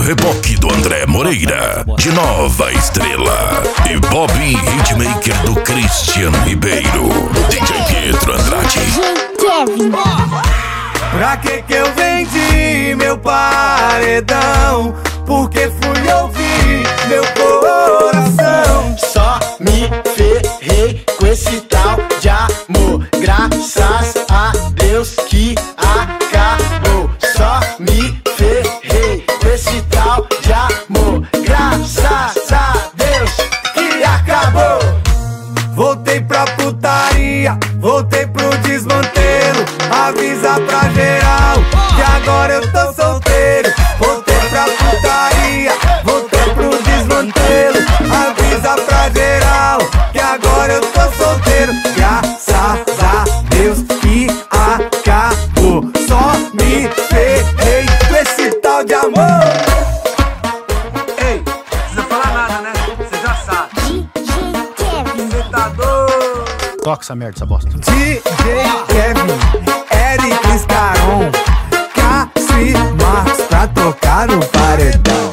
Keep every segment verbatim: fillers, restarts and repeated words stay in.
Reboque do André Moreira, de Nova Estrela. E Bobby Hitmaker do Christian Ribeiro. D J Pietro Andrade. Kevin. Pra que que eu vendi meu paredão? Porque fui ouvir meu coração. Só me ferrei com esse tal de amor. Graças a Deus que acabou. Só me ferrei com esse tal de amor. Graças a Deus que acabou. Voltei pra putaria, voltei pro desmantelo. Avisa pra geral que agora eu tô solteiro. Voltei pra putaria, voltei pro desmantelo. Avisa pra geral que agora eu tô solteiro. Graças a Deus que acabou. Só me ferrei com esse tal de amor. Ei, não precisa falar nada, né? Você já sabe. D J Kevin. Você tá doido? Toca essa merda, essa bosta. D J Kevin, Eric Scaron, Cassi Marcos pra tocar no paredão.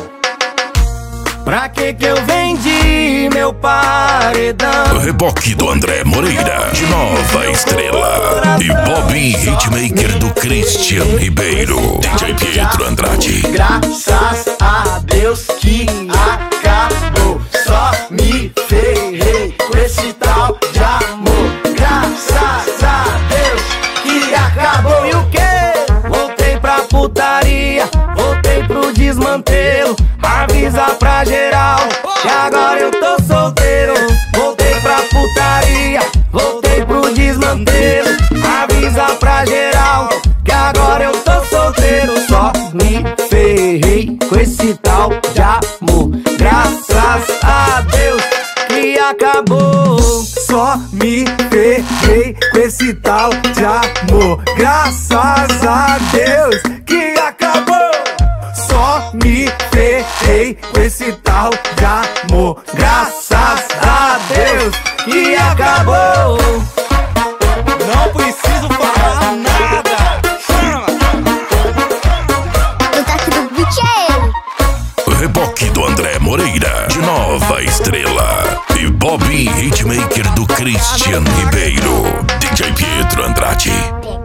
Pra que que eu vendi meu paredão? Reboque do André Moreira, de Nova Estrela. E Bobby Hitmaker do Christian Ribeiro. D J Pietro Andrade. Graças a Deus que acabou. Só me ferrei com esse tal de amor. Graças a Deus que acabou. E o que? Voltei pra putaria, voltei pro desmantelo. Avisa pra geral que agora eu tô solteiro. Voltei pra putaria, voltei pro desmantelo. Avisa pra geral que agora eu tô solteiro. Só me ferrei com esse tal de amor. Graças a Deus que acabou. Só me ferrei com esse tal de amor. Graças a Deus que acabou. Só me ferrei com esse tal de amor. Graças a Deus que acabou. Não preciso falar nada. O toque do beat é ele. Reboque do André Moreira, de Nova Estrela. E Bobby Hitmaker do Christian Ribeiro. D J Pietro Andrade.